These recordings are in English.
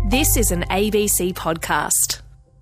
This is an ABC podcast.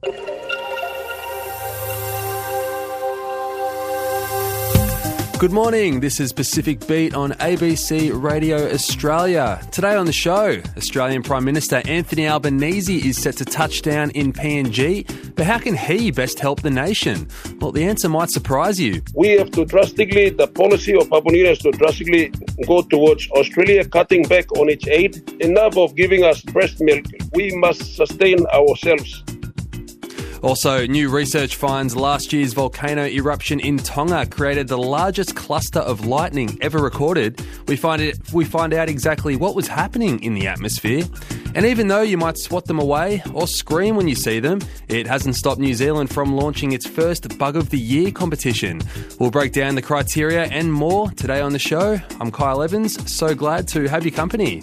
Good morning, this is Pacific Beat on ABC Radio Australia. Today on the show, Australian Prime Minister Anthony Albanese is set to touch down in PNG, but how can he best help the nation? Well, the answer might surprise you. We have to the policy of Papua New Guinea is to drastically go towards Australia cutting back on its aid. Enough of giving us breast milk. We must sustain ourselves. Also, new research finds last year's volcano eruption in Tonga created the largest cluster of lightning ever recorded. We find out exactly what was happening in the atmosphere. And even though you might swat them away or scream when you see them, it hasn't stopped New Zealand from launching its first Bug of the Year competition. We'll break down the criteria and more today on the show. I'm Kyle Evans, so glad to have your company.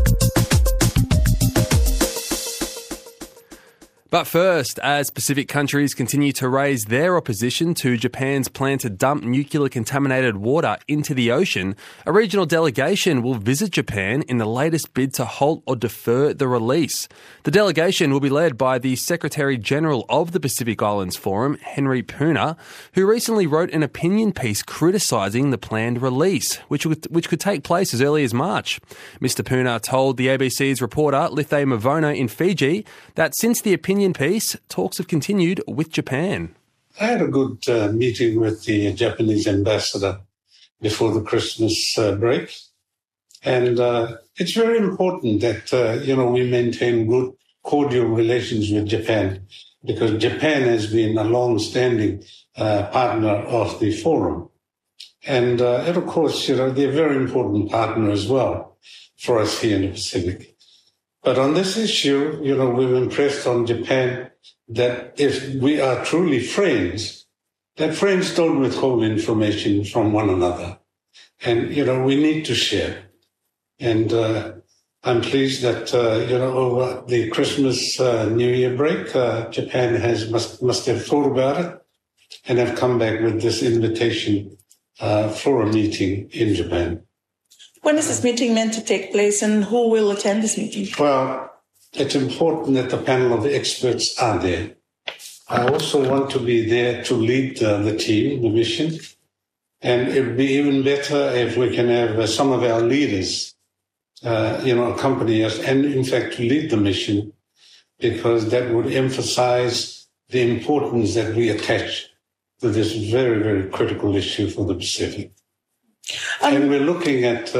But first, as Pacific countries continue to raise their opposition to Japan's plan to dump nuclear-contaminated water into the ocean, a regional delegation will visit Japan in the latest bid to halt or defer the release. The delegation will be led by the Secretary-General of the Pacific Islands Forum, Henry Puna, who recently wrote an opinion piece criticising the planned release, which could take place as early as March. Mr. Puna told the ABC's reporter, Lithe Mavono in Fiji, that since the opinion piece, talks have continued with Japan. I had a good meeting with the Japanese ambassador before the Christmas break. And it's very important that, we maintain good, cordial relations with Japan, because Japan has been a long-standing partner of the forum. And of course, they're a very important partner as well for us here in the Pacific. But on this issue, we've impressed on Japan that if we are truly friends, that friends don't withhold information from one another. And, we need to share. And I'm pleased that, over the Christmas, New Year break, Japan must have thought about it and have come back with this invitation for a meeting in Japan. When is this meeting meant to take place and who will attend this meeting? Well, it's important that the panel of experts are there. I also want to be there to lead the team, the mission. And it would be even better if we can have some of our leaders, accompany us and, in fact, to lead the mission, because that would emphasize the importance that we attach to this very, very critical issue for the Pacific. And we're looking at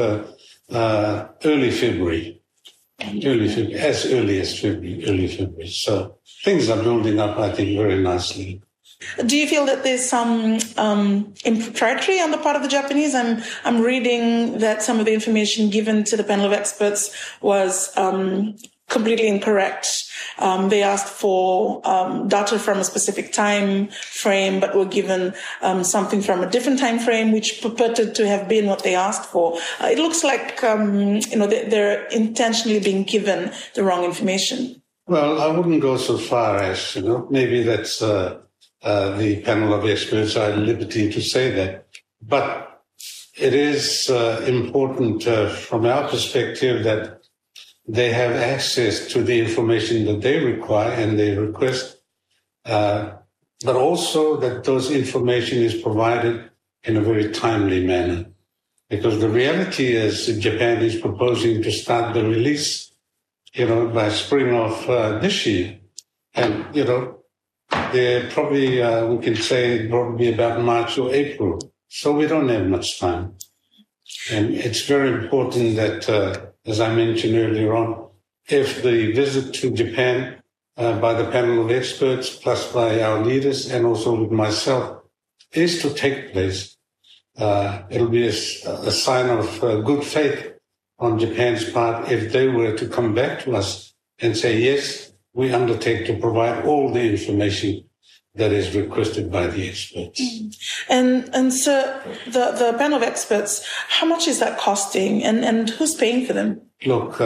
early February, as early as February. So things are building up, I think, very nicely. Do you feel that there's some impropriety on the part of the Japanese? I'm reading that some of the information given to the panel of experts was completely incorrect. They asked for data from a specific time frame, but were given something from a different time frame, which purported to have been what they asked for. It looks like, they're intentionally being given the wrong information. Well, I wouldn't go so far as, maybe that's the panel of experts are at liberty to say that. But it is important from our perspective that they have access to the information that they require and they request, but also that those information is provided in a very timely manner. Because the reality is that Japan is proposing to start the release, by spring of this year. And, they're probably, we can say, probably about March or April. So we don't have much time. And it's very important that, as I mentioned earlier on, if the visit to Japan by the panel of experts, plus by our leaders and also with myself, is to take place, it'll be a sign of good faith on Japan's part if they were to come back to us and say, yes, we undertake to provide all the information that is requested by the experts. And so the panel of experts, how much is that costing and who's paying for them? Look,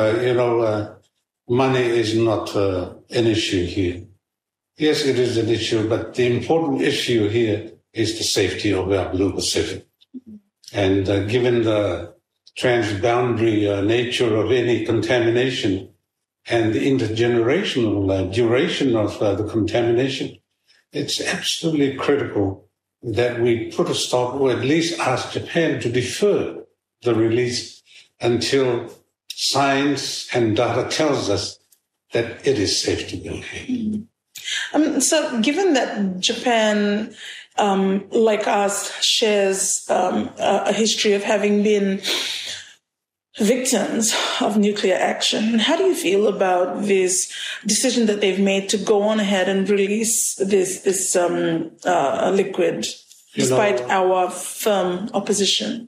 money is not an issue here. Yes, it is an issue, but the important issue here is the safety of our Blue Pacific. And given the transboundary nature of any contamination, and the intergenerational duration of the contamination, it's absolutely critical that we put a stop, or at least ask Japan to defer the release until science and data tells us that it is safe to go ahead. So given that Japan, like us, shares a history of having been victims of nuclear action, how do you feel about this decision that they've made to go on ahead and release this liquid, despite our firm opposition?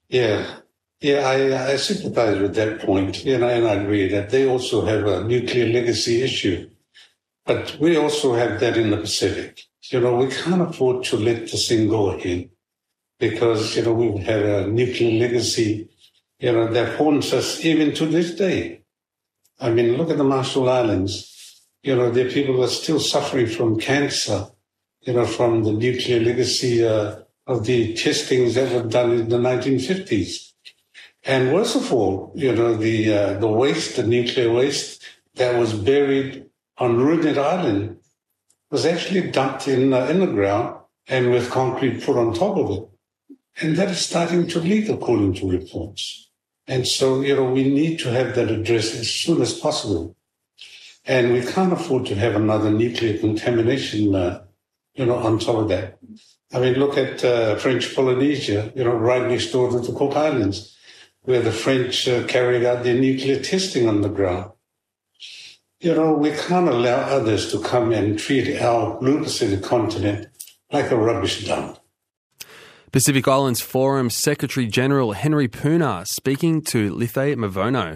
I sympathize with that point, and I agree that they also have a nuclear legacy issue. But we also have that in the Pacific. We can't afford to let this thing go ahead because, we've had a nuclear legacy, that haunts us even to this day. I mean, look at the Marshall Islands. There are people who are still suffering from cancer, from the nuclear legacy of the testings that were done in the 1950s. And worst of all, the waste, the nuclear waste that was buried on Ruined Island was actually dumped in the ground and with concrete put on top of it. And that is starting to leak according to reports. And so, we need to have that addressed as soon as possible. And we can't afford to have another nuclear contamination, on top of that. I mean, look at French Polynesia, right next door to the Cook Islands, where the French carried out their nuclear testing on the ground. We can't allow others to come and treat our Blue Pacific continent like a rubbish dump. Pacific Islands Forum Secretary-General Henry Puna speaking to Lithe Mavono.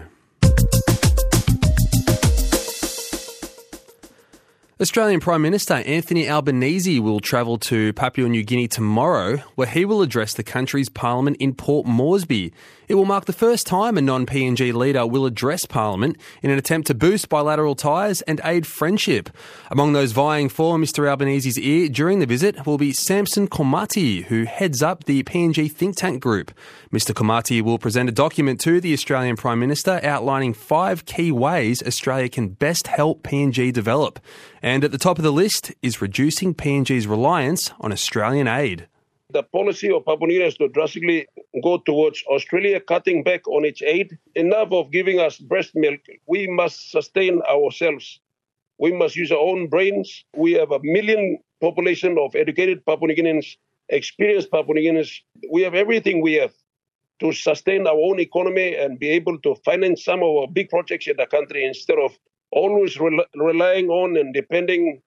Australian Prime Minister Anthony Albanese will travel to Papua New Guinea tomorrow, where he will address the country's parliament in Port Moresby. It will mark the first time a non-PNG leader will address Parliament in an attempt to boost bilateral ties and aid friendship. Among those vying for Mr Albanese's ear during the visit will be Samson Komati, who heads up the PNG think tank group. Mr Komati will present a document to the Australian Prime Minister outlining 5 key ways Australia can best help PNG develop. And at the top of the list is reducing PNG's reliance on Australian aid. The policy of Papua New Guinea is to drastically go towards Australia cutting back on its aid. Enough of giving us breast milk. We must sustain ourselves. We must use our own brains. We have a million population of educated Papua New Guineans, experienced Papua New Guineans. We have everything we have to sustain our own economy and be able to finance some of our big projects in the country instead of always relying on and depending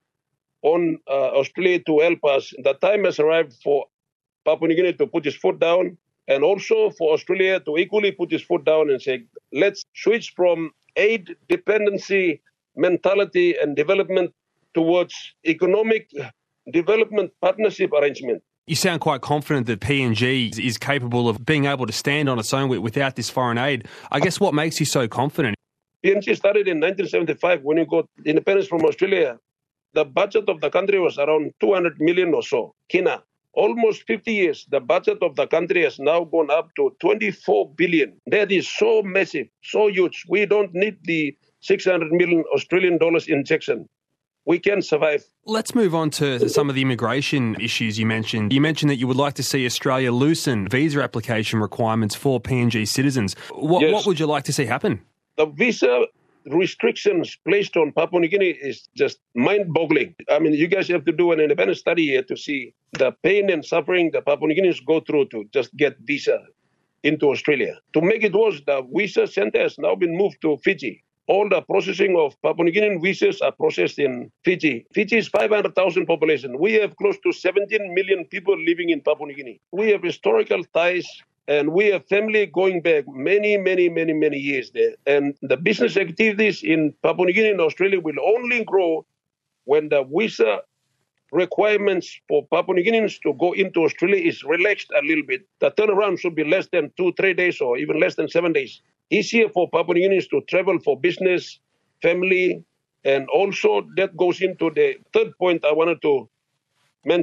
on Australia to help us. The time has arrived for Papua New Guinea to put his foot down, and also for Australia to equally put his foot down and say, let's switch from aid dependency mentality and development towards economic development partnership arrangement. You sound quite confident that PNG is capable of being able to stand on its own without this foreign aid. I guess what makes you so confident? PNG started in 1975 when you got independence from Australia. The budget of the country was around 200 million or so, kina. Almost 50 years, the budget of the country has now gone up to 24 billion. That is so massive, so huge. We don't need the 600 million Australian dollars injection. We can survive. Let's move on to some of the immigration issues you mentioned. You mentioned that you would like to see Australia loosen visa application requirements for PNG citizens. What would you like to see happen? The visa restrictions placed on Papua New Guinea is just mind-boggling. I mean, you guys have to do an independent study here to see the pain and suffering the Papua New Guineans go through to just get visa into Australia. To make it worse, the visa center has now been moved to Fiji. All the processing of Papua New Guinean visas are processed in Fiji. Fiji is 500,000 population. We have close to 17 million people living in Papua New Guinea. We have historical ties, and we have family going back many years there. And the business activities in Papua New Guinea and Australia will only grow when the visa requirements for Papua New Guineans to go into Australia is relaxed a little bit. The turnaround should be less than 2-3 days or even less than 7 days. Easier for Papua New Guineans to travel for business, family, and also that goes into the third point I wanted to mention.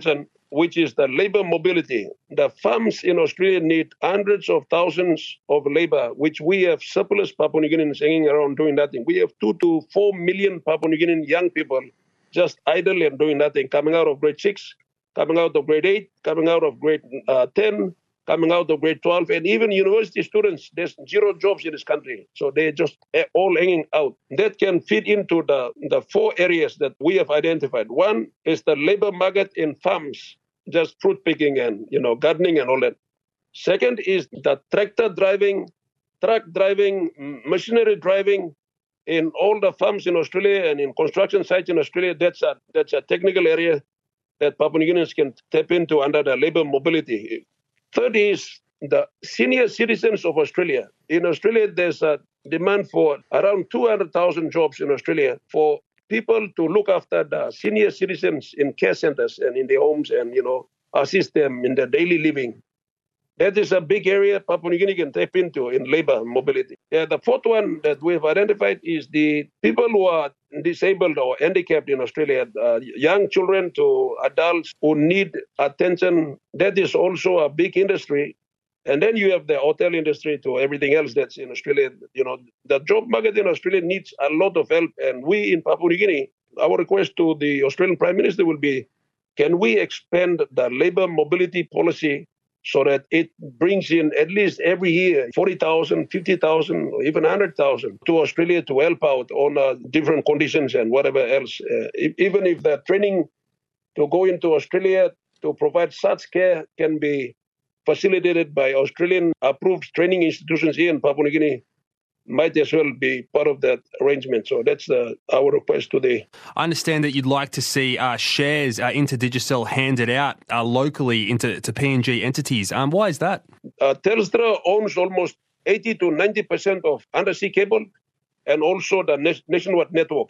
which is the labor mobility. The farms in Australia need hundreds of thousands of labor, which we have surplus Papua New Guineans hanging around doing nothing. We have 2 to 4 million Papua New Guinean young people just idle and doing nothing, coming out of grade 6, coming out of grade 8, coming out of grade 10, coming out of grade 12, and even university students. There's 0 jobs in this country. So they're just all hanging out. That can fit into the 4 areas that we have identified. One is the labor market in farms, just fruit picking and, gardening and all that. Second is the tractor driving, truck driving, machinery driving in all the farms in Australia and in construction sites in Australia. That's a technical area that Papua New Guineans can tap into under the labor mobility. Third is the senior citizens of Australia. In Australia, there's a demand for around 200,000 jobs in Australia for people to look after the senior citizens in care centers and in their homes and, assist them in their daily living. That is a big area Papua New Guinea can tap into in labor mobility. The fourth one that we've identified is the people who are disabled or handicapped in Australia, young children to adults who need attention. That is also a big industry. And then you have the hotel industry to everything else that's in Australia. The job market in Australia needs a lot of help. And we in Papua New Guinea, our request to the Australian Prime Minister will be, can we expand the labor mobility policy so that it brings in at least every year 40,000, 50,000, or even 100,000 to Australia to help out on different conditions and whatever else. Even if the training to go into Australia to provide such care can be facilitated by Australian approved training institutions here in Papua New Guinea, might as well be part of that arrangement. So that's our request today. I understand that you'd like to see shares into Digicel handed out locally to PNG entities. Why is that? Telstra owns almost 80 to 90% of undersea cable and also the nationwide network.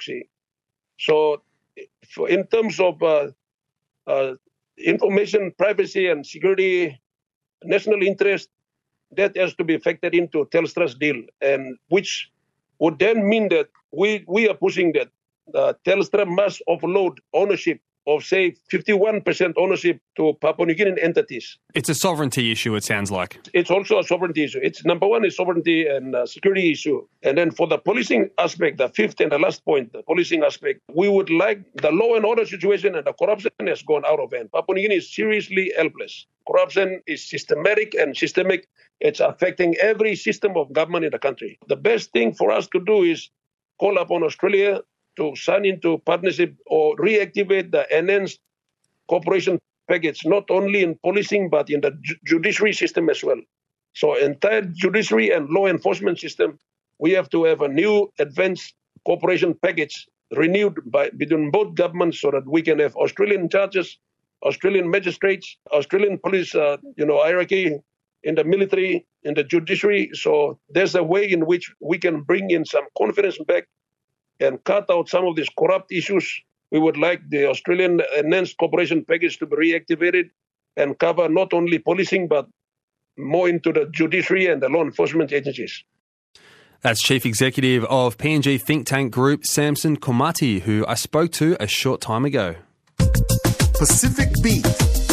So in terms of information privacy and security, national interest, that has to be factored into Telstra's deal, and which would then mean that we are pushing that Telstra must offload ownership of, say, 51% ownership to Papua New Guinean entities. It's a sovereignty issue, it sounds like. It's also a sovereignty issue. It's number one is sovereignty and security issue. And then for the policing aspect, the fifth and the last point, the policing aspect, we would like the law and order situation and the corruption has gone out of hand. Papua New Guinea is seriously helpless. Corruption is systematic and systemic. It's affecting every system of government in the country. The best thing for us to do is call upon Australia to sign into partnership or reactivate the enhanced cooperation package, not only in policing, but in the judiciary system as well. So entire judiciary and law enforcement system, we have to have a new advanced cooperation package renewed between both governments so that we can have Australian judges, Australian magistrates, Australian police, hierarchy in the military, in the judiciary. So there's a way in which we can bring in some confidence back and cut out some of these corrupt issues. We would like the Australian enhanced cooperation package to be reactivated and cover not only policing, but more into the judiciary and the law enforcement agencies. That's Chief Executive of PNG think tank group, Samson Komati, who I spoke to a short time ago. Pacific Beat.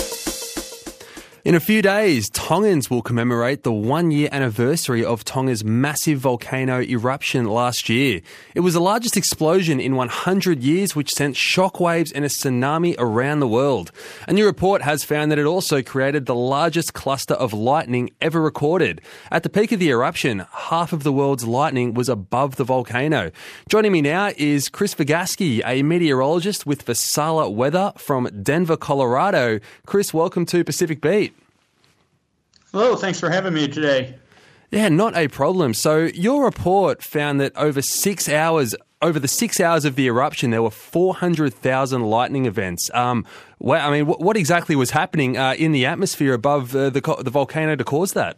In a few days, Tongans will commemorate the 1-year anniversary of Tonga's massive volcano eruption last year. It was the largest explosion in 100 years, which sent shockwaves and a tsunami around the world. A new report has found that it also created the largest cluster of lightning ever recorded. At the peak of the eruption, half of the world's lightning was above the volcano. Joining me now is Chris Vigaski, a meteorologist with Vasala Weather from Denver, Colorado. Chris, welcome to Pacific Beat. Hello, thanks for having me today. Yeah, not a problem. So your report found that over the 6 hours of the eruption, there were 400,000 lightning events. What exactly was happening in the atmosphere above the volcano to cause that?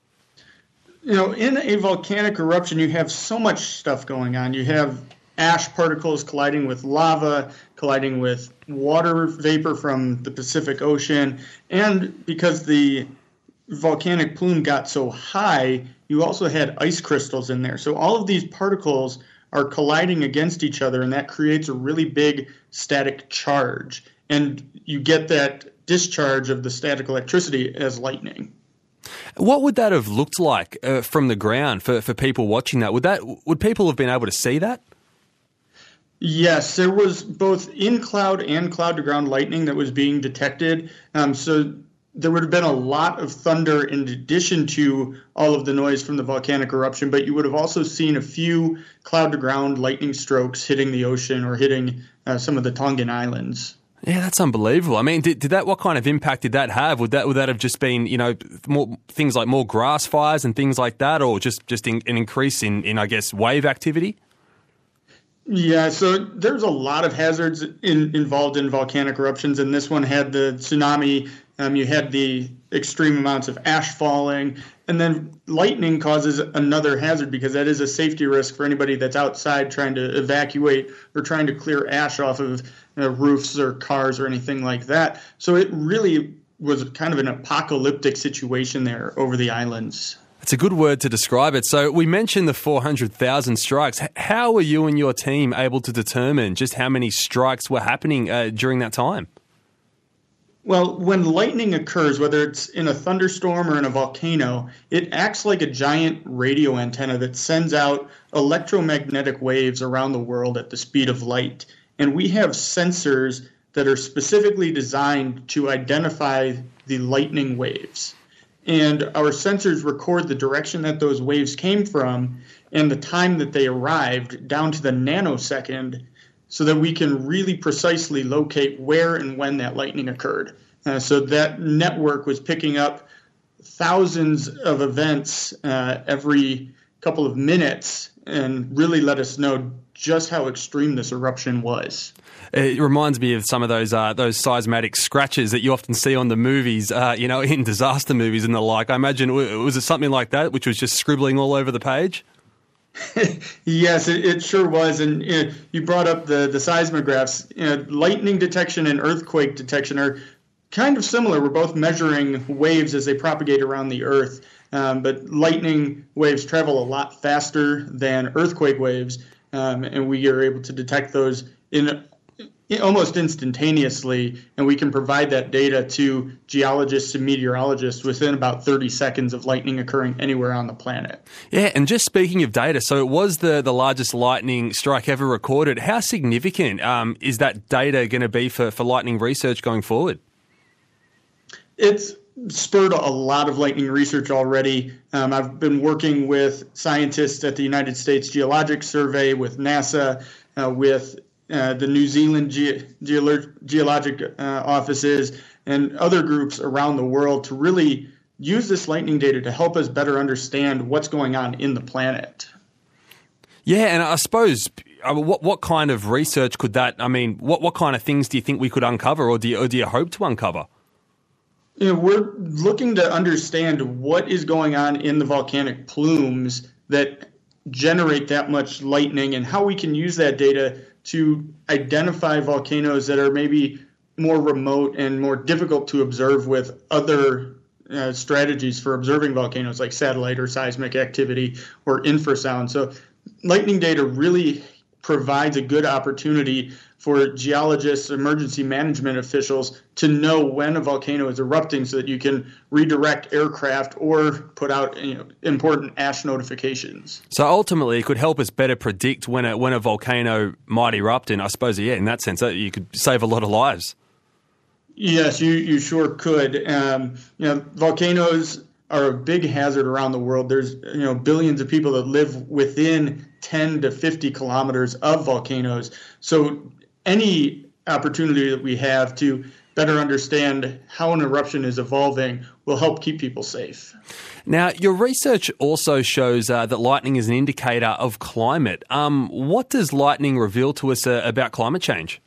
In a volcanic eruption, you have so much stuff going on. You have ash particles colliding with lava, colliding with water vapor from the Pacific Ocean, and because the volcanic plume got so high, you also had ice crystals in there. So all of these particles are colliding against each other, and that creates a really big static charge. And you get that discharge of the static electricity as lightning. What would that have looked like from the ground for people watching that? Would people have been able to see that? Yes, there was both in-cloud and cloud-to-ground lightning that was being detected. So there would have been a lot of thunder in addition to all of the noise from the volcanic eruption, but you would have also seen a few cloud-to-ground lightning strokes hitting the ocean or hitting some of the Tongan Islands. Yeah, that's unbelievable. I mean, what kind of impact did that have? Would that have just been, more things like more grass fires and things like that, or just an increase in I guess, wave activity? Yeah, so there's a lot of hazards involved in volcanic eruptions, and this one had the tsunami. You had the extreme amounts of ash falling, and then lightning causes another hazard because that is a safety risk for anybody that's outside trying to evacuate or trying to clear ash off of roofs or cars or anything like that. So it really was kind of an apocalyptic situation there over the islands. It's a good word to describe it. So we mentioned the 400,000 strikes. How were you and your team able to determine just how many strikes were happening during that time? Well, when lightning occurs, whether it's in a thunderstorm or in a volcano, it acts like a giant radio antenna that sends out electromagnetic waves around the world at the speed of light. And we have sensors that are specifically designed to identify the lightning waves. And our sensors record the direction that those waves came from and the time that they arrived down to the nanosecond so that we can really precisely locate where and when that lightning occurred. So that network was picking up thousands of events every couple of minutes and really let us know just how extreme this eruption was. It reminds me of some of those seismic scratches that you often see on the movies, in disaster movies and the like. I imagine, was it something like that, which was just scribbling all over the page? Yes, it sure was. And you brought up the seismographs. Lightning detection and earthquake detection are kind of similar. We're both measuring waves as they propagate around the Earth, but lightning waves travel a lot faster than earthquake waves, and we are able to detect those in almost instantaneously, and we can provide that data to geologists and meteorologists within about 30 seconds of lightning occurring anywhere on the planet. Yeah, and just speaking of data, so it was the largest lightning strike ever recorded. How significant is that data going to be for lightning research going forward? It's spurred a lot of lightning research already. I've been working with scientists at the United States Geologic Survey, with NASA, with the New Zealand geologic offices, and other groups around the world to really use this lightning data to help us better understand what's going on in the planet. Yeah, and I suppose what kind of research could that? I mean, what kind of things do you think we could uncover, or do you hope to uncover? We're looking to understand what is going on in the volcanic plumes that generate that much lightning, and how we can use that data to identify volcanoes that are maybe more remote and more difficult to observe with other strategies for observing volcanoes, like satellite or seismic activity or infrasound. So lightning data really provides a good opportunity for geologists, emergency management officials to know when a volcano is erupting so that you can redirect aircraft or put out important ash notifications. So ultimately, it could help us better predict when a volcano might erupt, and I suppose, in that sense, you could save a lot of lives. Yes, you sure could. Volcanoes are a big hazard around the world. There's billions of people that live within 10 to 50 kilometers of volcanoes. So any opportunity that we have to better understand how an eruption is evolving will help keep people safe. Now, your research also shows that lightning is an indicator of climate. What does lightning reveal to us about climate change?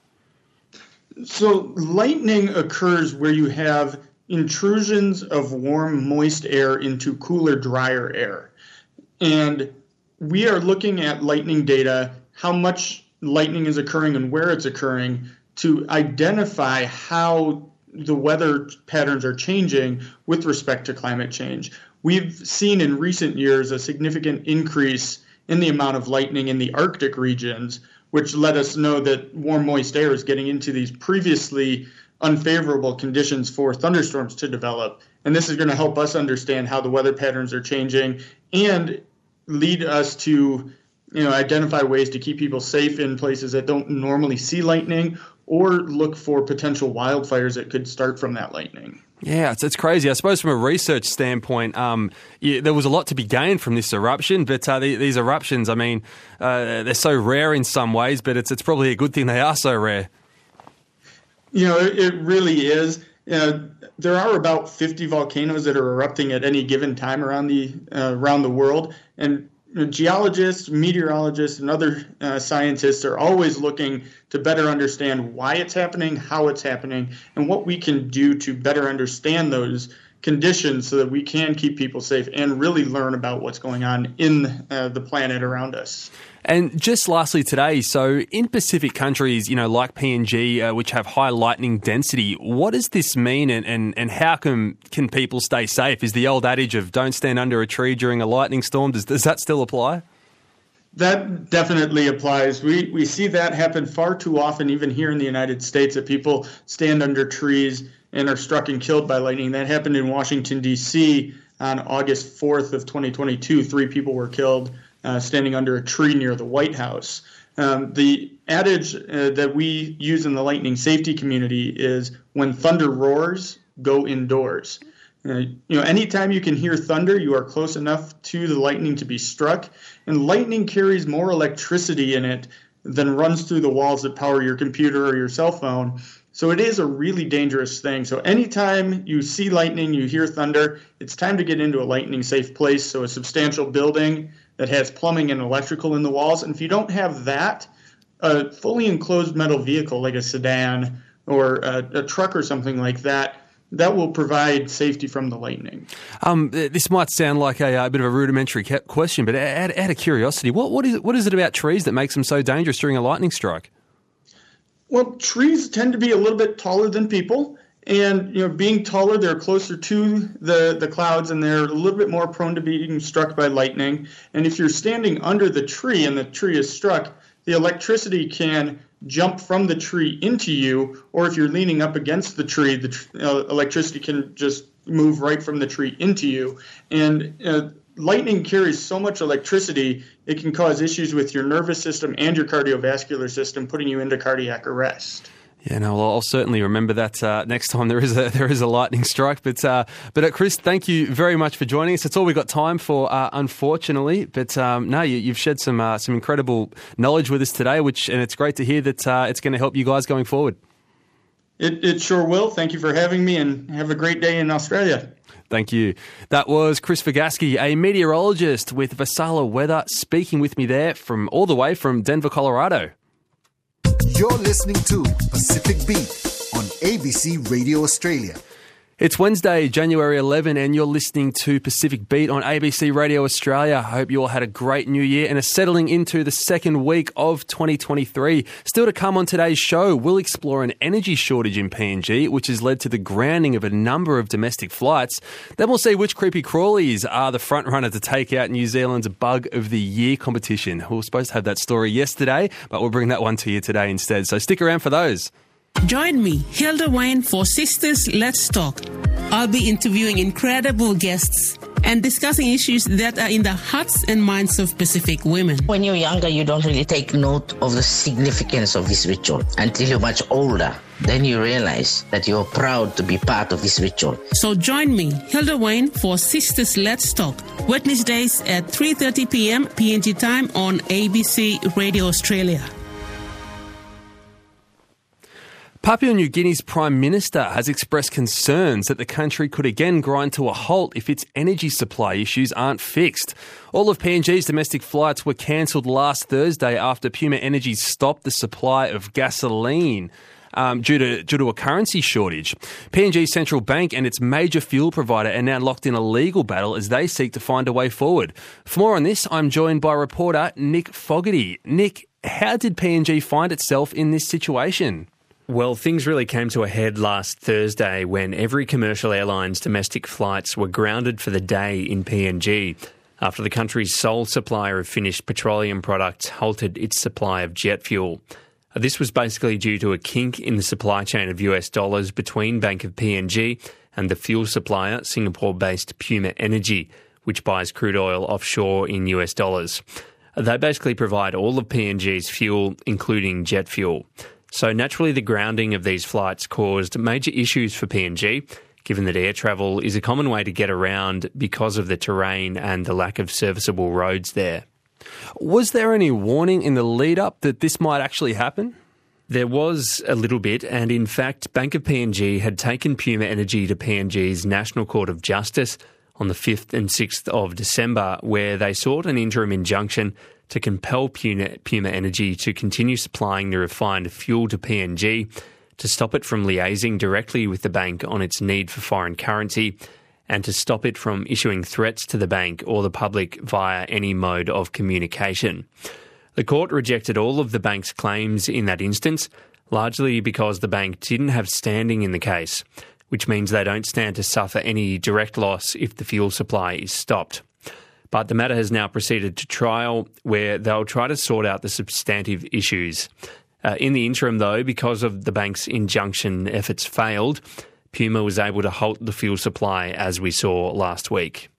So lightning occurs where you have intrusions of warm, moist air into cooler, drier air. And we are looking at lightning data, how much lightning is occurring and where it's occurring, to identify how the weather patterns are changing with respect to climate change. We've seen in recent years a significant increase in the amount of lightning in the Arctic regions, which let us know that warm, moist air is getting into these previously unfavorable conditions for thunderstorms to develop. And this is going to help us understand how the weather patterns are changing and lead us to identify ways to keep people safe in places that don't normally see lightning, or look for potential wildfires that could start from that lightning. Yeah, it's crazy. I suppose from a research standpoint, there was a lot to be gained from this eruption, but these eruptions, I mean, they're so rare in some ways, but it's probably a good thing they are so rare. It really is. There are about 50 volcanoes that are erupting at any given time around the world, and geologists, meteorologists, and other scientists are always looking to better understand why it's happening, how it's happening, and what we can do to better understand those conditions so that we can keep people safe and really learn about what's going on in the planet around us. And just lastly today, so in Pacific countries, like PNG, which have high lightning density, what does this mean and how can people stay safe? Is the old adage of don't stand under a tree during a lightning storm, does that still apply? That definitely applies. We see that happen far too often, even here in the United States, that people stand under trees and are struck and killed by lightning. That happened in Washington, D.C. on August 4th of 2022. 3 people were killed standing under a tree near the White House. The adage that we use in the lightning safety community is when thunder roars, go indoors. Anytime you can hear thunder, you are close enough to the lightning to be struck. And lightning carries more electricity in it than runs through the walls that power your computer or your cell phone. So it is a really dangerous thing. So anytime you see lightning, you hear thunder, it's time to get into a lightning safe place. So a substantial building that has plumbing and electrical in the walls. And if you don't have that, a fully enclosed metal vehicle like a sedan or a truck or something like that, that will provide safety from the lightning. This might sound like a bit of a rudimentary question, but out of curiosity, what is it about trees that makes them so dangerous during a lightning strike? Well, trees tend to be a little bit taller than people. And, being taller, they're closer to the clouds, and they're a little bit more prone to being struck by lightning. And if you're standing under the tree and the tree is struck, the electricity can jump from the tree into you, or if you're leaning up against the tree, the electricity can just move right from the tree into you. And lightning carries so much electricity, it can cause issues with your nervous system and your cardiovascular system, putting you into cardiac arrest. Yeah, no, well, I'll certainly remember that next time there is a lightning strike. But Chris, thank you very much for joining us. That's all we've got time for, unfortunately. But no, you've shared some incredible knowledge with us today, and it's great to hear that it's going to help you guys going forward. It sure will. Thank you for having me, and have a great day in Australia. Thank you. That was Chris Vigaski, a meteorologist with Vasala Weather, speaking with me there all the way from Denver, Colorado. You're listening to Pacific Beat on ABC Radio Australia. It's Wednesday, January 11, and you're listening to Pacific Beat on ABC Radio Australia. I hope you all had a great new year and are settling into the second week of 2023. Still to come on today's show, we'll explore an energy shortage in PNG, which has led to the grounding of a number of domestic flights. Then we'll see which creepy crawlies are the front runner to take out New Zealand's Bug of the Year competition. We were supposed to have that story yesterday, but we'll bring that one to you today instead. So stick around for those. Join me, Hilda Wayne, for Sisters Let's Talk. I'll be interviewing incredible guests and discussing issues that are in the hearts and minds of Pacific women. When you're younger, you don't really take note of the significance of this ritual until you're much older. Then you realize that you're proud to be part of this ritual. So join me, Hilda Wayne, for Sisters Let's Talk, Wednesdays at 3:30 p.m. PNG time on ABC Radio Australia. Papua New Guinea's Prime Minister has expressed concerns that the country could again grind to a halt if its energy supply issues aren't fixed. All of PNG's domestic flights were cancelled last Thursday after Puma Energy stopped the supply of gasoline due to a currency shortage. PNG's central bank and its major fuel provider are now locked in a legal battle as they seek to find a way forward. For more on this, I'm joined by reporter Nick Fogarty. Nick, how did PNG find itself in this situation? Well, things really came to a head last Thursday when every commercial airline's domestic flights were grounded for the day in PNG after the country's sole supplier of finished petroleum products halted its supply of jet fuel. This was basically due to a kink in the supply chain of US dollars between Bank of PNG and the fuel supplier, Singapore-based Puma Energy, which buys crude oil offshore in US dollars. They basically provide all of PNG's fuel, including jet fuel. So naturally, the grounding of these flights caused major issues for PNG, given that air travel is a common way to get around because of the terrain and the lack of serviceable roads there. Was there any warning in the lead-up that this might actually happen? There was a little bit, and in fact, Bank of PNG had taken Puma Energy to PNG's National Court of Justice on the 5th and 6th of December, where they sought an interim injunction to compel Puma Energy to continue supplying the refined fuel to PNG, to stop it from liaising directly with the bank on its need for foreign currency, and to stop it from issuing threats to the bank or the public via any mode of communication. The court rejected all of the bank's claims in that instance, largely because the bank didn't have standing in the case, which means they don't stand to suffer any direct loss if the fuel supply is stopped. But the matter has now proceeded to trial, where they'll try to sort out the substantive issues. In the interim, though, because of the bank's injunction efforts failed, Puma was able to halt the fuel supply, as we saw last week.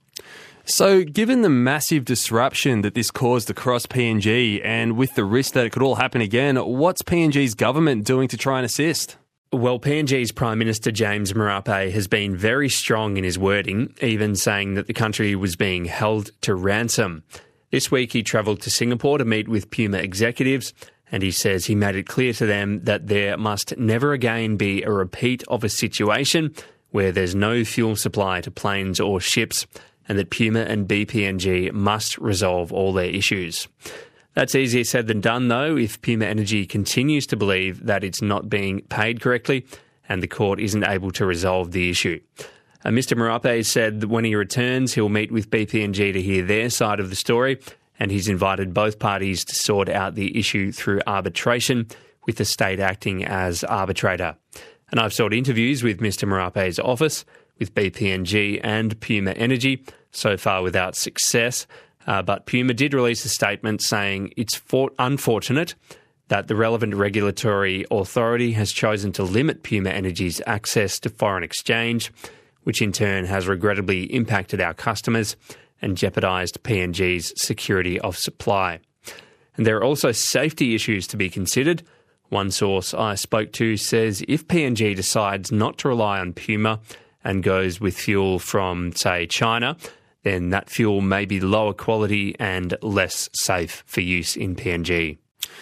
So, given the massive disruption that this caused across PNG and with the risk that it could all happen again, what's PNG's government doing to try and assist? Well, PNG's Prime Minister James Marape has been very strong in his wording, even saying that the country was being held to ransom. This week he travelled to Singapore to meet with Puma executives, and he says he made it clear to them that there must never again be a repeat of a situation where there's no fuel supply to planes or ships, and that Puma and BPNG must resolve all their issues. That's easier said than done, though, if Puma Energy continues to believe that it's not being paid correctly and the court isn't able to resolve the issue. Mr Marape said that when he returns, he'll meet with BPNG to hear their side of the story, and he's invited both parties to sort out the issue through arbitration, with the state acting as arbitrator. And I've sought interviews with Mr Marape's office, with BPNG and Puma Energy, so far without success. But Puma did release a statement saying it's unfortunate that the relevant regulatory authority has chosen to limit Puma Energy's access to foreign exchange, which in turn has regrettably impacted our customers and jeopardised PNG's security of supply. And there are also safety issues to be considered. One source I spoke to says if PNG decides not to rely on Puma and goes with fuel from, say, China, then that fuel may be lower quality and less safe for use in PNG.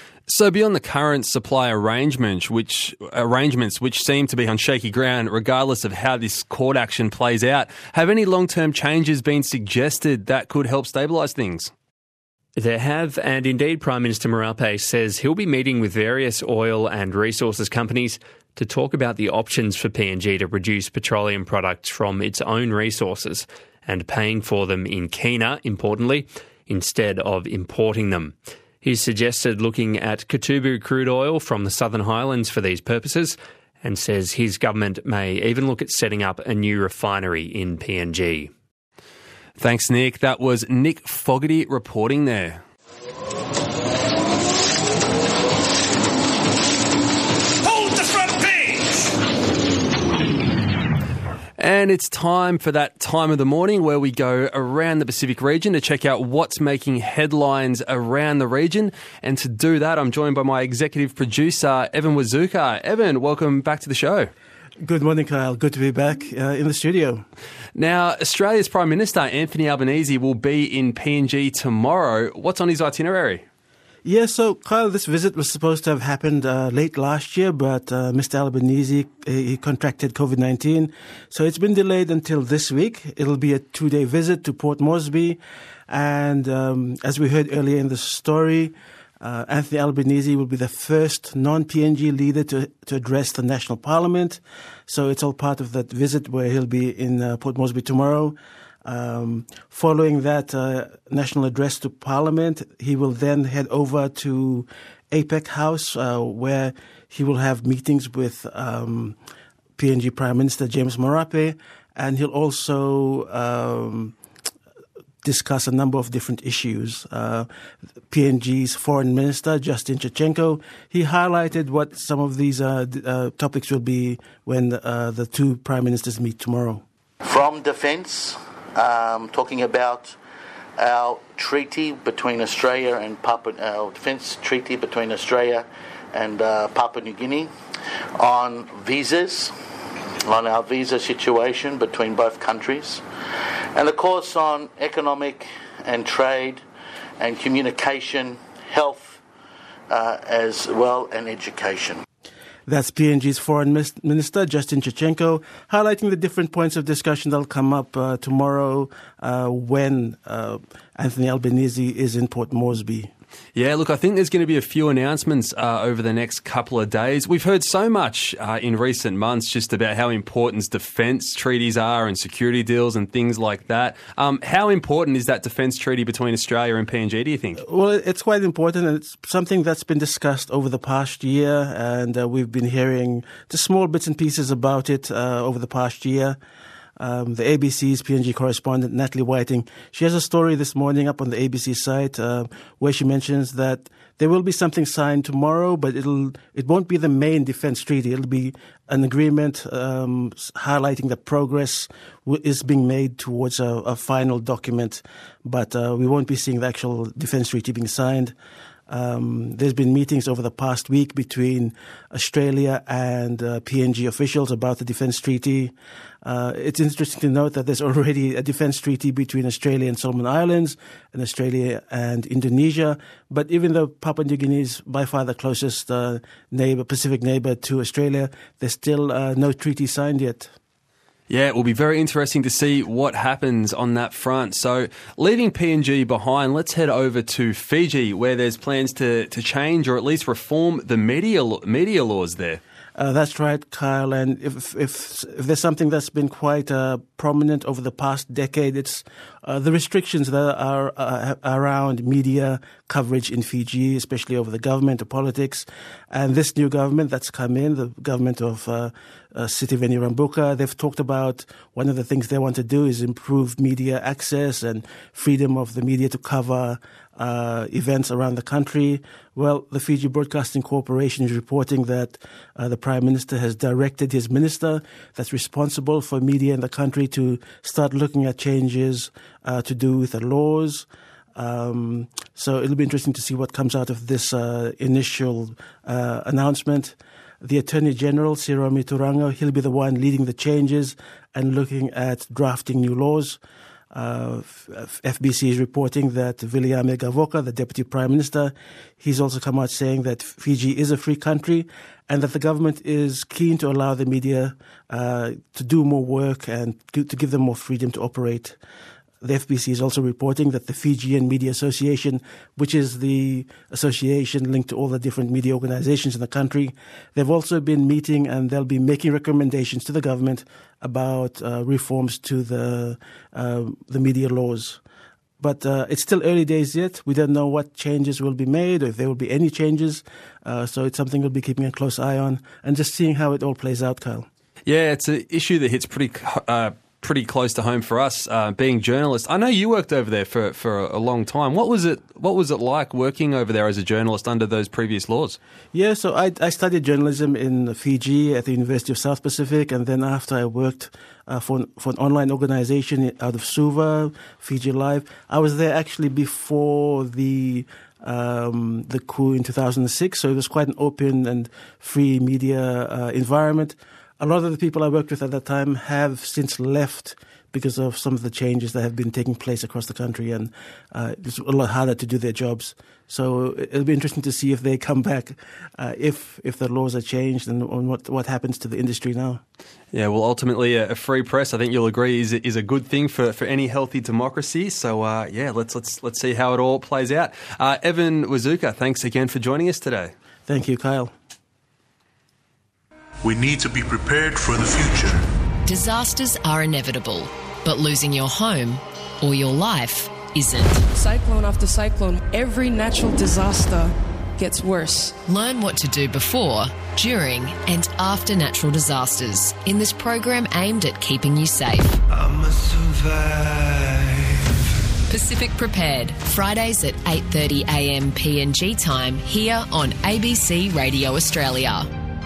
So beyond the current supply arrangements, which seem to be on shaky ground regardless of how this court action plays out, have any long-term changes been suggested that could help stabilise things? There have, and indeed Prime Minister Marape says he'll be meeting with various oil and resources companies to talk about the options for PNG to produce petroleum products from its own resources and paying for them in Kina, importantly, instead of importing them. He's suggested looking at Katubu crude oil from the Southern Highlands for these purposes, and says his government may even look at setting up a new refinery in PNG. Thanks, Nick. That was Nick Fogarty reporting there. And it's time for that time of the morning where we go around the Pacific region to check out what's making headlines around the region. And to do that, I'm joined by my executive producer, Evan Wazuka. Evan, welcome back to the show. Good morning, Kyle. Good to be back in the studio. Now, Australia's Prime Minister, Anthony Albanese, will be in PNG tomorrow. What's on his itinerary? Yeah, so, Kyle, this visit was supposed to have happened late last year, but Mr. Albanese, he contracted COVID-19. So it's been delayed until this week. It'll be a 2-day visit to Port Moresby. And as we heard earlier in the story, Anthony Albanese will be the first non-PNG leader to address the National Parliament. So it's all part of that visit where he'll be in Port Moresby tomorrow. Following that national address to Parliament, he will then head over to APEC House, where he will have meetings with PNG Prime Minister James Marape, and he'll also discuss a number of different issues. PNG's Foreign Minister, Justin Chachenko, he highlighted what some of these topics will be when the two prime ministers meet tomorrow. From defence, talking about our treaty between Australia and our defence treaty between Australia and Papua New Guinea, on visas, on our visa situation between both countries, and of course on economic and trade and communication, health as well, and education. That's PNG's Foreign Minister, Justin Chachenko, highlighting the different points of discussion that will come up tomorrow when Anthony Albanese is in Port Moresby. Yeah, look, I think there's going to be a few announcements over the next couple of days. We've heard so much in recent months just about how important defence treaties are and security deals and things like that. How important is that defence treaty between Australia and PNG, do you think? Well, it's quite important, and it's something that's been discussed over the past year, and we've been hearing just small bits and pieces about it over the past year. The ABC's PNG correspondent, Natalie Whiting, she has a story this morning up on the ABC site where she mentions that there will be something signed tomorrow, but it won't be the main defence treaty. It'll be an agreement highlighting that progress is being made towards a final document, but we won't be seeing the actual defence treaty being signed. There's been meetings over the past week between Australia and PNG officials about the defence treaty. It's interesting to note that there's already a defence treaty between Australia and Solomon Islands and Australia and Indonesia. But even though Papua New Guinea is by far the closest Pacific neighbour to Australia, there's still no treaty signed yet. Yeah, it will be very interesting to see what happens on that front. So, leaving PNG behind, let's head over to Fiji, where there's plans to change or at least reform the media laws there. That's right, Kyle. And if there's something that's been quite prominent over the past decade, it's the restrictions that are around media coverage in Fiji, especially over the government or politics. And this new government that's come in, the government of Sitiveni Rabuka, they've talked about one of the things they want to do is improve media access and freedom of the media to cover events around the country. Well, the Fiji Broadcasting Corporation is reporting that the Prime Minister has directed his minister that's responsible for media in the country to start looking at changes to do with the laws. So it'll be interesting to see what comes out of this initial announcement. The Attorney General, Siromi Turango, he'll be the one leading the changes and looking at drafting new laws. FBC is reporting that Viliame Gavoka, the Deputy Prime Minister, he's also come out saying that Fiji is a free country and that the government is keen to allow the media to do more work and to give them more freedom to operate. The FBC is also reporting that the Fijian Media Association, which is the association linked to all the different media organizations in the country, they've also been meeting and they'll be making recommendations to the government about reforms to the media laws. But it's still early days yet. We don't know what changes will be made or if there will be any changes. So it's something we'll be keeping a close eye on and just seeing how it all plays out, Kyle. Yeah, it's an issue that hits pretty close to home for us, being journalists. I know you worked over there for a long time. What was it like working over there as a journalist under those previous laws? Yeah, so I studied journalism in Fiji at the University of South Pacific, and then after I worked for an online organization out of Suva, Fiji Live. I was there actually before the coup in 2006, so it was quite an open and free media environment. A lot of the people I worked with at that time have since left because of some of the changes that have been taking place across the country, and it's a lot harder to do their jobs. So it'll be interesting to see if they come back, if the laws are changed, and on what happens to the industry now. Yeah, well, ultimately, a free press, I think you'll agree, is a good thing for any healthy democracy. So let's see how it all plays out. Evan Wazuka, thanks again for joining us today. Thank you, Kyle. We need to be prepared for the future. Disasters are inevitable, but losing your home or your life isn't. Cyclone after cyclone, every natural disaster gets worse. Learn what to do before, during and after natural disasters in this program aimed at keeping you safe. I'ma survive. Pacific Prepared, Fridays at 8:30 a.m. PNG time here on ABC Radio Australia.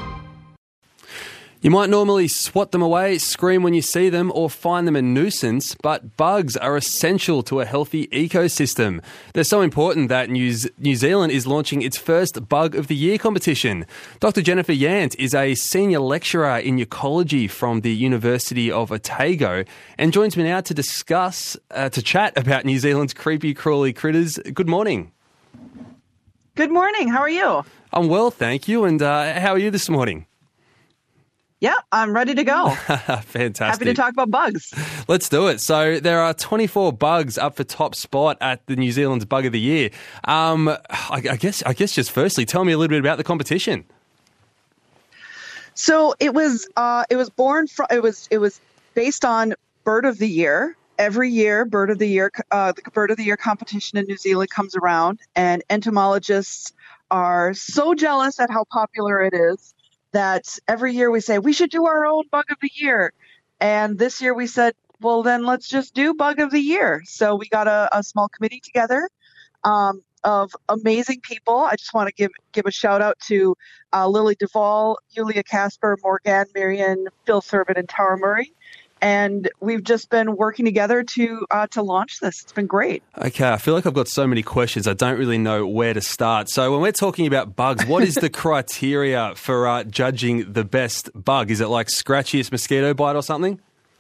You might normally swat them away, scream when you see them, or find them a nuisance, but bugs are essential to a healthy ecosystem. They're so important that New Zealand is launching its first Bug of the Year competition. Dr. Jennifer Yant is a senior lecturer in ecology from the University of Otago and joins me now to chat about New Zealand's creepy, crawly critters. Good morning. Good morning. How are you? I'm well, thank you. And how are you this morning? Yeah, I'm ready to go. Fantastic. Happy to talk about bugs. Let's do it. So there are 24 bugs up for top spot at the New Zealand's Bug of the Year. I guess just firstly, tell me a little bit about the competition. So it was based on Bird of the Year. Every year, the Bird of the Year competition in New Zealand comes around, and entomologists are so jealous at how popular it is that every year we say, we should do our own Bug of the Year. And this year we said, well, then let's just do Bug of the Year. So we got a small committee together of amazing people. I just want to give a shout out to Lily Duvall, Yulia Casper, Morgan, Marion, Phil Servin, and Tara Murray. And we've just been working together to launch this. It's been great. Okay, I feel like I've got so many questions. I don't really know where to start. So when we're talking about bugs, what is the criteria for judging the best bug? Is it like scratchiest mosquito bite or something?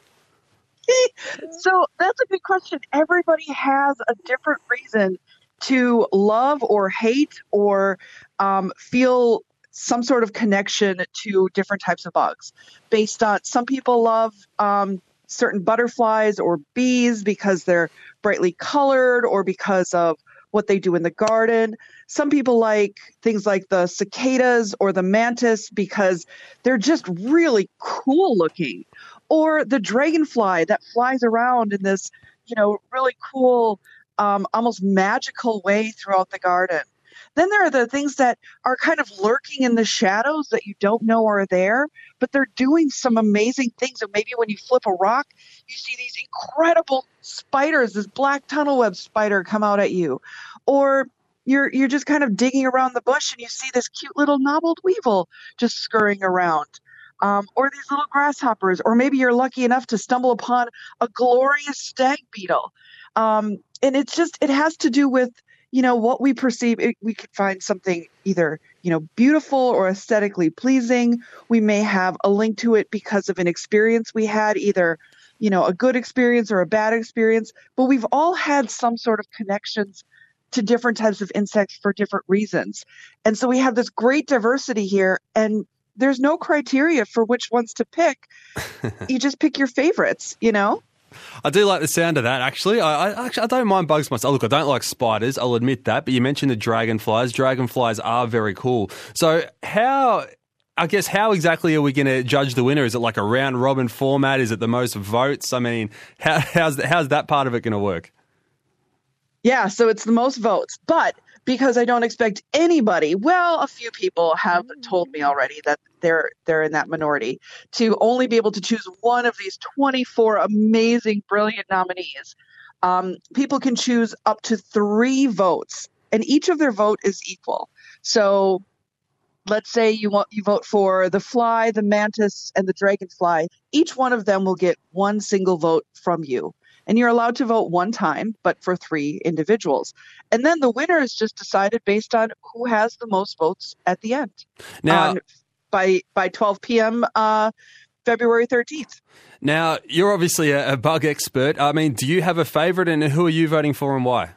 So that's a good question. Everybody has a different reason to love or hate or feel some sort of connection to different types of bugs. Based on, some people love certain butterflies or bees because they're brightly colored or because of what they do in the garden. Some people like things like the cicadas or the mantis because they're just really cool looking. Or the dragonfly that flies around in this, really cool, almost magical way throughout the garden. Then there are the things that are kind of lurking in the shadows that you don't know are there, but they're doing some amazing things. And maybe when you flip a rock, you see these incredible spiders, this black tunnel web spider come out at you. Or you're just kind of digging around the bush and you see this cute little knobbled weevil just scurrying around. Or these little grasshoppers. Or maybe you're lucky enough to stumble upon a glorious stag beetle. And it has to do with what we perceive. We could find something either, beautiful or aesthetically pleasing. We may have a link to it because of an experience we had, either, a good experience or a bad experience. But we've all had some sort of connections to different types of insects for different reasons. And so we have this great diversity here, and there's no criteria for which ones to pick. You just pick your favorites, I do like the sound of that, actually. I don't mind bugs myself. Look, I don't like spiders, I'll admit that, but you mentioned the dragonflies. Dragonflies are very cool. So how exactly are we going to judge the winner? Is it like a round-robin format? Is it the most votes? I mean, how's that part of it going to work? Yeah, so it's the most votes, but because I don't expect anybody, a few people have told me already that they're in that minority, to only be able to choose one of these 24 amazing, brilliant nominees. People can choose up to 3 votes, and each of their vote is equal. So let's say you vote for the fly, the mantis, and the dragonfly. Each one of them will get one single vote from you. And you're allowed to vote one time, but for 3 individuals. And then the winner is just decided based on who has the most votes at the end. Now, by 12 p.m. February 13th. Now, you're obviously a bug expert. I mean, do you have a favorite, and who are you voting for and why?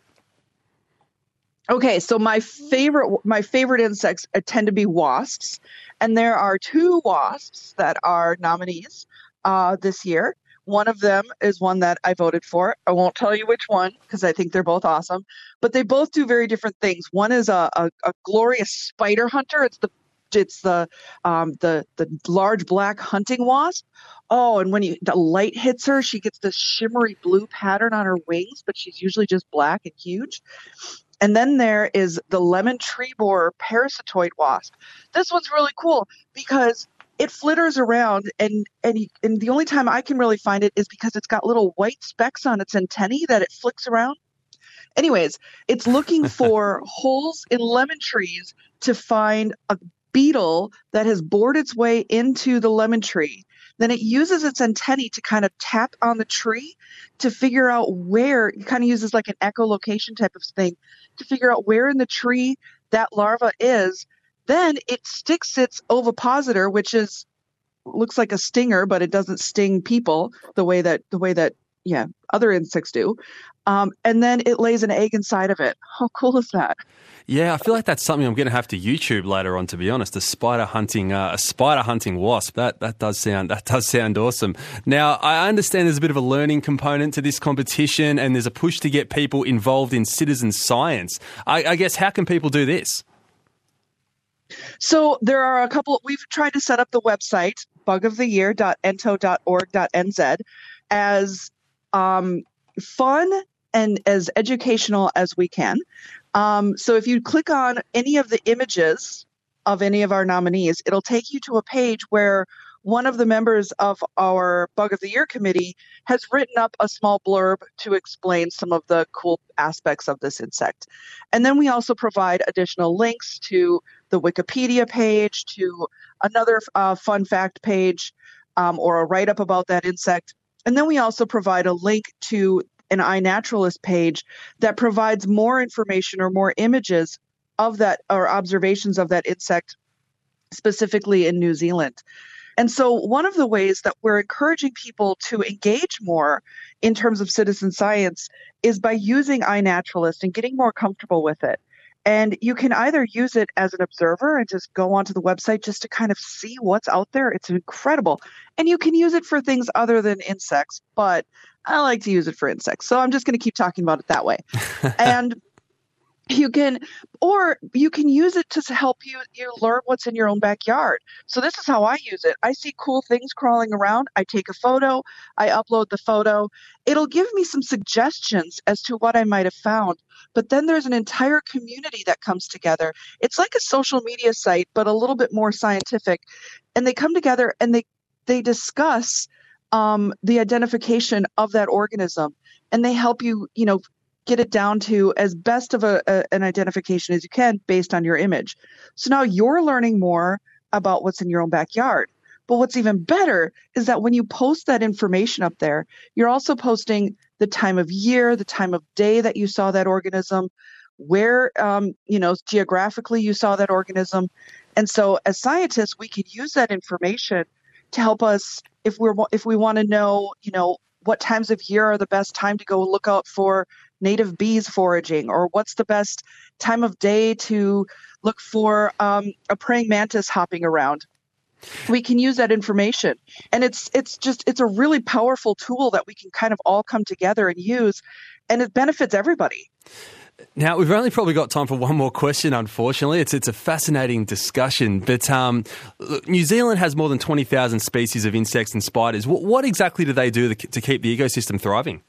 Okay, so my favorite insects tend to be wasps. And there are 2 wasps that are nominees this year. One of them is one that I voted for. I won't tell you which one because I think they're both awesome, but they both do very different things. One is a glorious spider hunter. It's the large black hunting wasp. Oh, and when the light hits her, she gets this shimmery blue pattern on her wings, but she's usually just black and huge. And then there is the lemon tree borer parasitoid wasp. This one's really cool because it flitters around, and the only time I can really find it is because it's got little white specks on its antennae that it flicks around. Anyways, it's looking for holes in lemon trees to find a beetle that has bored its way into the lemon tree. Then it uses its antennae to kind of tap on the tree to figure out where, it kind of uses like an echolocation type of thing to figure out where in the tree that larva is. Then it sticks its ovipositor, which looks like a stinger, but it doesn't sting people the way that other insects do. And then it lays an egg inside of it. How cool is that? Yeah, I feel like that's something I'm going to have to YouTube later on, to be honest. A spider hunting wasp. That does sound awesome. Now, I understand there's a bit of a learning component to this competition, and there's a push to get people involved in citizen science. I guess, how can people do this? So there are a couple. We've tried to set up the website bugoftheyear.ento.org.nz as fun and as educational as we can. So if you click on any of the images of any of our nominees, it'll take you to a page where one of the members of our Bug of the Year committee has written up a small blurb to explain some of the cool aspects of this insect. And then we also provide additional links to the Wikipedia page, to another fun fact page, or a write-up about that insect. And then we also provide a link to an iNaturalist page that provides more information or more images of that or observations of that insect specifically in New Zealand. And so one of the ways that we're encouraging people to engage more in terms of citizen science is by using iNaturalist and getting more comfortable with it. And you can either use it as an observer and just go onto the website just to kind of see what's out there. It's incredible. And you can use it for things other than insects, but I like to use it for insects. So I'm just going to keep talking about it that way. And you can use it to help you learn what's in your own backyard. So this is how I use it. I see cool things crawling around. I take a photo. I upload the photo. It'll give me some suggestions as to what I might have found. But then there's an entire community that comes together. It's like a social media site, but a little bit more scientific. And they come together and they discuss the identification of that organism. And they help you, get it down to as best of an identification as you can based on your image. So now you're learning more about what's in your own backyard. But what's even better is that when you post that information up there, you're also posting the time of year, the time of day that you saw that organism, where, geographically you saw that organism. And so as scientists, we can use that information to help us if we want to know, what times of year are the best time to go look out for native bees foraging, or what's the best time of day to look for a praying mantis hopping around. We can use that information, and it's a really powerful tool that we can kind of all come together and use, and it benefits everybody. Now, we've only probably got time for one more question, unfortunately. It's a fascinating discussion, but New Zealand has more than 20,000 species of insects and spiders. What exactly do they do to keep the ecosystem thriving?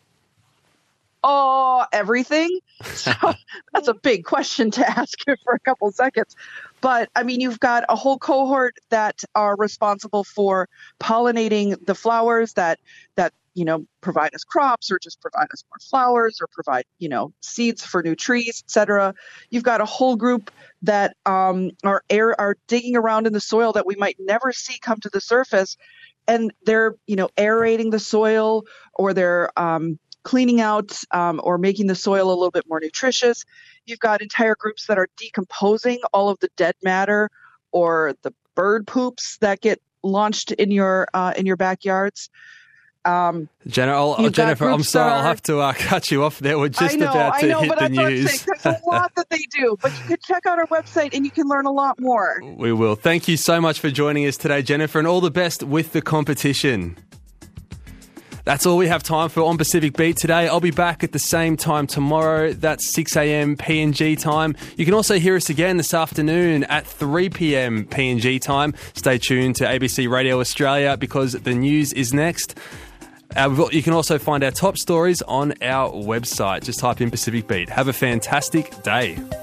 Oh, everything. So that's a big question to ask you for a couple seconds. But I mean, you've got a whole cohort that are responsible for pollinating the flowers that provide us crops, or just provide us more flowers, or provide, seeds for new trees, etc. You've got a whole group that are digging around in the soil that we might never see come to the surface. And they're, aerating the soil, or they're cleaning out or making the soil a little bit more nutritious. You've got entire groups that are decomposing all of the dead matter or the bird poops that get launched in your backyards. Jennifer, I'm sorry, I'll have to cut you off there. We're just about to hit the news. There's a lot that they do, but you can check out our website and you can learn a lot more. We will. Thank you so much for joining us today, Jennifer, and all the best with the competition. That's all we have time for on Pacific Beat today. I'll be back at the same time tomorrow. That's 6 a.m. PNG time. You can also hear us again this afternoon at 3 p.m. PNG time. Stay tuned to ABC Radio Australia because the news is next. You can also find our top stories on our website. Just type in Pacific Beat. Have a fantastic day.